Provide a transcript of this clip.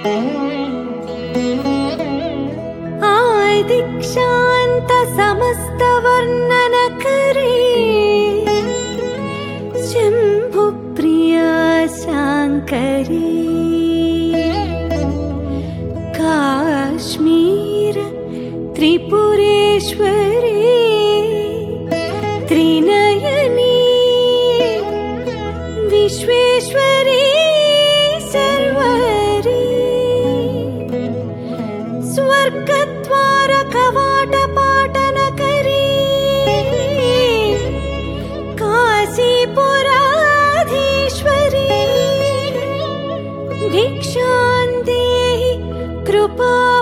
दीक्षांत समस्त वर्णन करे शंभु प्रिया शांकरी काश्मीर त्रिपुरेश्वरी त्रिनयनी विश्वेश्वरी सर्वरी स्वर्गद्वार कवाट पाटन करी काशीपुराधीश्वरी भिक्षां देहि कृपा